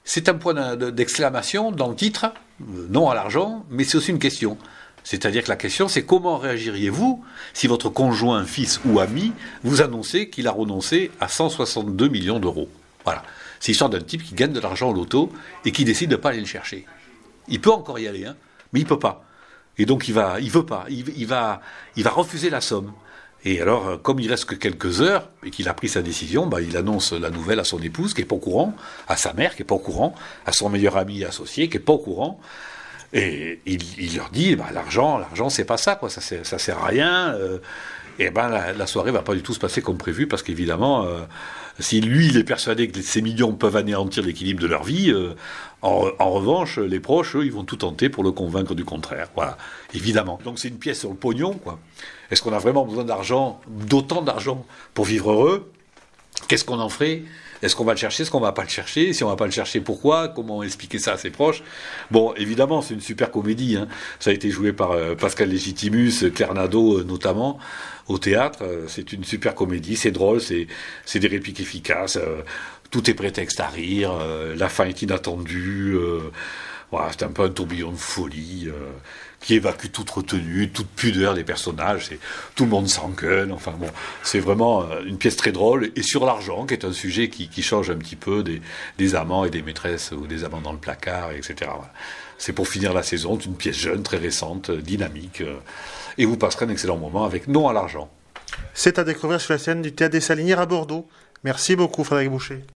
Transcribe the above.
C'est un point d'exclamation dans le titre, non à l'argent, mais c'est aussi une question. C'est-à-dire que la question, c'est comment réagiriez-vous si votre conjoint, fils ou ami vous annonçait qu'il a renoncé à 162 millions d'euros. Voilà. C'est l'histoire d'un type qui gagne de l'argent au loto et qui décide de ne pas aller le chercher. Il peut encore y aller, mais il ne peut pas. Et donc il veut pas. Il va refuser la somme. Et alors, comme il reste que quelques heures et qu'il a pris sa décision, il annonce la nouvelle à son épouse qui n'est pas au courant, à sa mère qui n'est pas au courant, à son meilleur ami et associé qui n'est pas au courant. Et il leur dit, l'argent, c'est pas ça, quoi. Ça sert à rien. La soirée va pas du tout se passer comme prévu parce qu'évidemment, si lui il est persuadé que ces millions peuvent anéantir l'équilibre de leur vie, en revanche, les proches, eux, ils vont tout tenter pour le convaincre du contraire. Voilà, évidemment. Donc c'est une pièce sur le pognon, quoi. Est-ce qu'on a vraiment besoin d'argent, d'autant d'argent pour vivre heureux ? Qu'est-ce qu'on en ferait ? Est-ce qu'on va le chercher ? Est-ce qu'on va pas le chercher ? Si on va pas le chercher, pourquoi ? Comment expliquer ça à ses proches ? Bon, évidemment, c'est une super comédie. Ça a été joué par Pascal Légitimus, Claire Nadeau notamment, au théâtre. C'est une super comédie. C'est drôle, c'est des répliques efficaces. Tout est prétexte à rire. La fin est inattendue. Voilà, c'est un peu un tourbillon de folie qui évacue toute retenue, toute pudeur des personnages. Tout le monde s'engueule. Enfin bon, c'est vraiment une pièce très drôle. Et sur l'argent, qui est un sujet qui change un petit peu des amants et des maîtresses ou des amants dans le placard, etc. Voilà. C'est pour finir la saison. C'est une pièce jeune, très récente, dynamique. Et vous passerez un excellent moment avec Non à l'argent. C'est à découvrir sur la scène du Théâtre des Salinières à Bordeaux. Merci beaucoup, Frédéric Boucher.